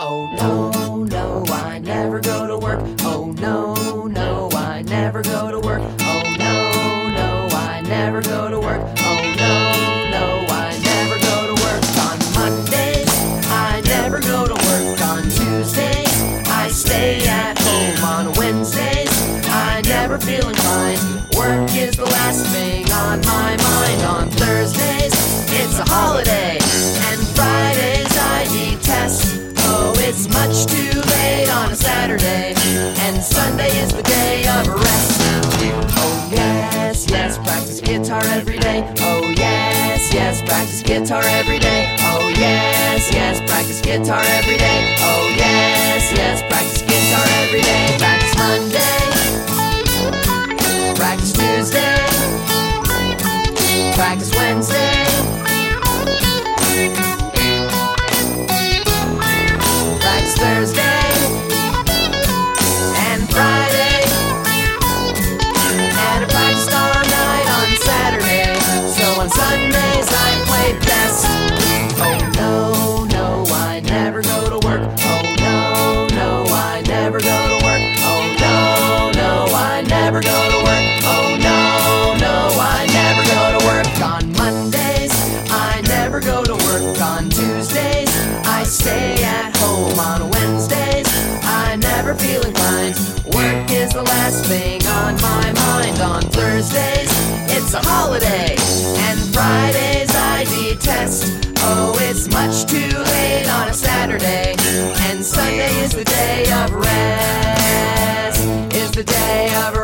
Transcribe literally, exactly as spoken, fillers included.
Oh no, no, I never go to work. Oh no, no, I never go to work. Oh no, no, I never go to work. Oh no, no, I never go to work. On Mondays, I never go to work. On Tuesdays, I stay at home. On Wednesdays, I never feel inclined. Work is the last thing on my mind. On Thursdays, it's a holiday. And Fridays I detest. Oh, it's much too late on a Saturday. And Sunday is the day of rest. Oh yes, yes, practice guitar every day. Oh yes, yes, practice guitar every day. Oh yes, yes, practice guitar every day. Oh yes, yes, practice guitar every day. Practice Monday, practice Tuesday, practice Wednesday, practice Thursday, and Friday, and I practiced all night on Saturday. So on Sundays I play best. Oh no, no, I never go to work. Oh no, no, I never go to work. Oh no, no, I never go to work. Oh no, no, I never go to work. On Mondays, I never go to work. On Tuesdays, I stay at home. On Wednesdays, I never feel inclined. Work is the last thing on my mind. On Thursdays, it's a holiday. And Fridays I detest. Oh, it's much too late on a Saturday. And Sunday is the day of rest. Is the day of rest.